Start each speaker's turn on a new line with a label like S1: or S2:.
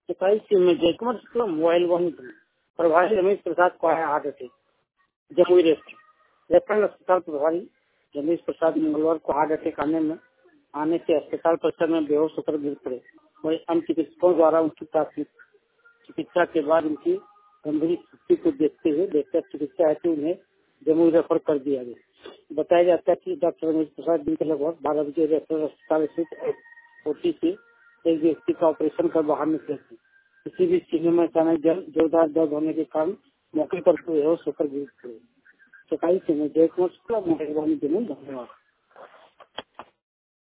S1: 27 में Jaikumar Shukla mobile one प्रभारी रमेश प्रसाद को आया हार्ट अटैक। जमुई रेफरल अस्पताल प्रभारी रमेश प्रसाद मंगलवार को हार्ट अटैक आने से अस्पताल परिसर में बेहोश होकर गिर पड़े। वही अन्य चिकित्सकों द्वारा उनकी प्राथमिक चिकित्सा के बाद उनकी गंभीर स्थिति को देखते हुए बेहतर चिकित्सा हेतु उन्हें जमुई रेफर कर दिया गया। बताया जाता है कि डॉक्टर रमेश प्रसाद दिन के लगभग 12 बजे रेफरल अस्पताल स्थित ओटी से एक व्यक्ति का ऑपरेशन कर बाहर निकले थे। किसी भी सीने में अचानक जोरदार दर्द होने के कारण मौके पर बेहोश होकर गिर पड़े। 27 में जयकुमार शुक्ला, धन्यवाद।